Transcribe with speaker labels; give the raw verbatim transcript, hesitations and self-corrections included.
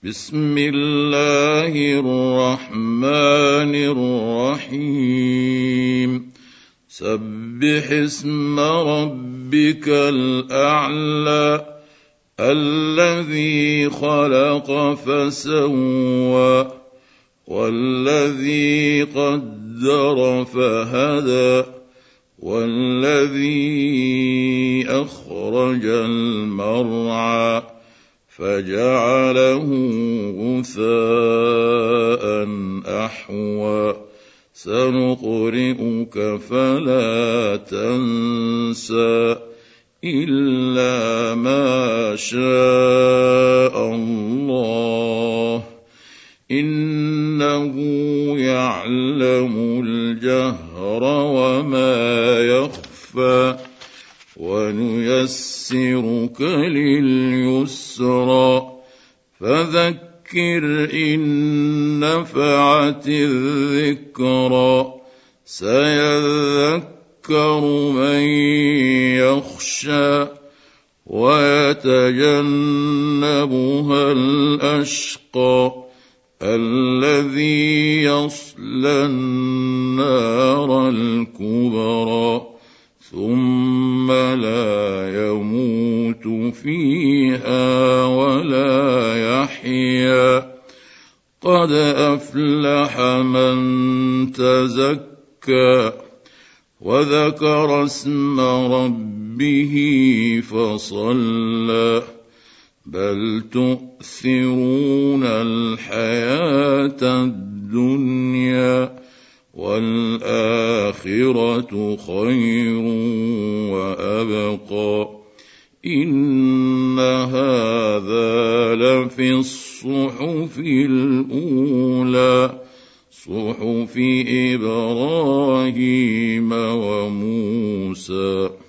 Speaker 1: بسم الله الرحمن الرحيم سبح اسم ربك الأعلى الذي خلق فسوى والذي قدر فهدى والذي أخرج المرعى فجعله غثاء أحوى سنقرئك فلا تنسى إلا ما شاء الله إنه يعلم الجهر وما يخفى ونيسرك لليسرى فذكر إن نفعت الذكرى سيذكر من يخشى ويتجنبها الأشقى الذي يصلى النار الكبرى ثم لا يموت فيها ولا يحيا قد أفلح من تزكى وذكر اسم ربه فصلى بل تؤثرون الحياة الدنيا والآخرة خير وأبقى إن هذا لفي الصحف الأولى صحف إبراهيم وموسى